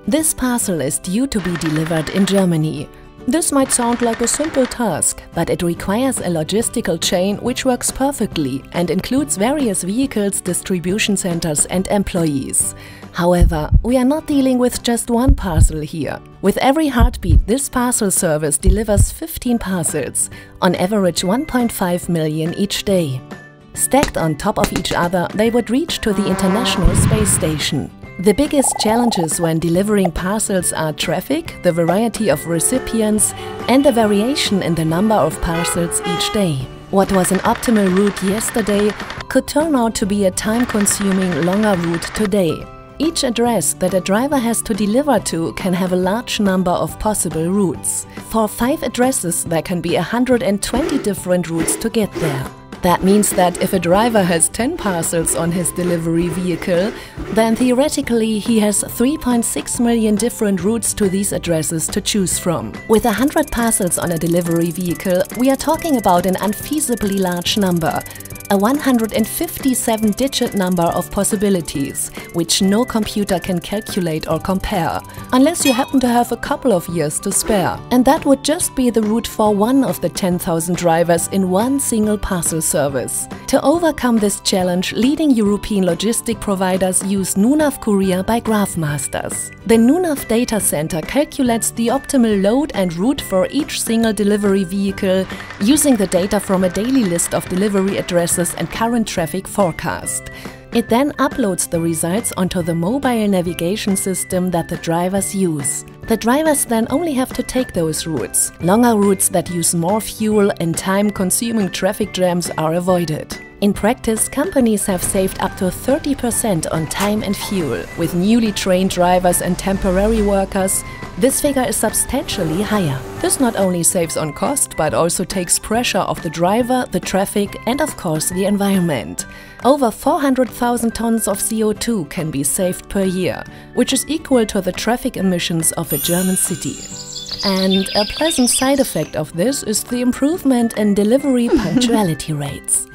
This parcel is due to be delivered in Germany. This might sound like a simple task, but it requires a logistical chain which works perfectly and includes various vehicles, distribution centers and employees. However, we are not dealing with just one parcel here. With every heartbeat, this parcel service delivers 15 parcels, on average 1.5 million each day. Stacked on top of each other, they would reach to the International Space Station. The biggest challenges when delivering parcels are traffic, the variety of recipients, and the variation in the number of parcels each day. What was an optimal route yesterday could turn out to be a time-consuming, longer route today. Each address that a driver has to deliver to can have a large number of possible routes. For 5 addresses, there can be 120 different routes to get there. That means that if a driver has 10 parcels on his delivery vehicle, then theoretically he has 3.6 million different routes to these addresses to choose from. With 100 parcels on a delivery vehicle, we are talking about an unfeasibly large number. A 157-digit number of possibilities, which no computer can calculate or compare, unless you happen to have a couple of years to spare. And that would just be the route for one of the 10,000 drivers in one single parcel service. To overcome this challenge, leading European logistic providers use NUNAV Courier by Graphmasters. The NUNAV data center calculates the optimal load and route for each single delivery vehicle using the data from a daily list of delivery addresses and current traffic forecast. It then uploads the results onto the mobile navigation system that the drivers use. The drivers then only have to take those routes. Longer routes that use more fuel and time-consuming traffic jams are avoided. In practice, companies have saved up to 30% on time and fuel. With newly trained drivers and temporary workers, this figure is substantially higher. This not only saves on cost, but also takes pressure off the driver, the traffic and of course the environment. Over 400,000 tons of CO2 can be saved per year, which is equal to the traffic emissions of a German city. And a pleasant side effect of this is the improvement in delivery punctuality rates.